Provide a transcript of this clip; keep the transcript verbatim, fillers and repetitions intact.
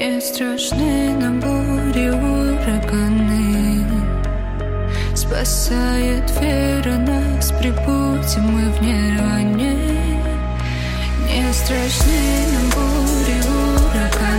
Не страшны нам бури, ураганы. Спасает вера нас, прибудем мы в нирване. Не страшны нам бури, ураганы.